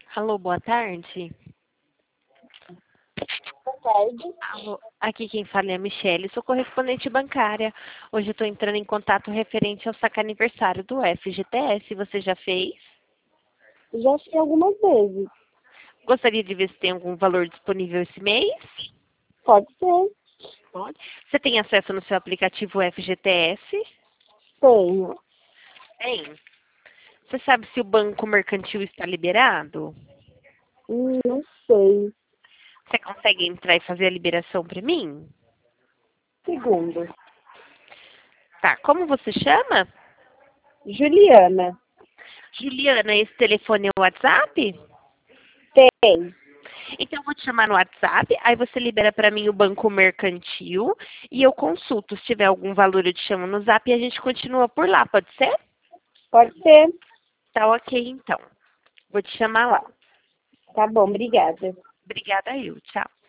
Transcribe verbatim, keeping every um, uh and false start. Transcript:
Alô, boa tarde. Boa tarde. Alô, aqui quem fala é a Michelle, sou correspondente bancária. Hoje eu estou entrando em contato referente ao saque aniversário do F G T S. Você já fez? Já fiz algumas vezes. Gostaria de ver se tem algum valor disponível esse mês? Pode ser. Pode. Você tem acesso no seu aplicativo F G T S? Tenho. Tem. Você sabe se o banco mercantil está liberado? Hum, não sei. Você consegue entrar e fazer a liberação para mim? Segundo. Tá, como você chama? Juliana. Juliana, esse telefone é o WhatsApp? Tem. Então, eu vou te chamar no WhatsApp, aí você libera para mim o banco mercantil e eu consulto. Se tiver algum valor, eu te chamo no Zap e a gente continua por lá, pode ser? Pode ser. Tá ok, então. Vou te chamar lá. Tá bom, obrigada. Obrigada, eu. Tchau.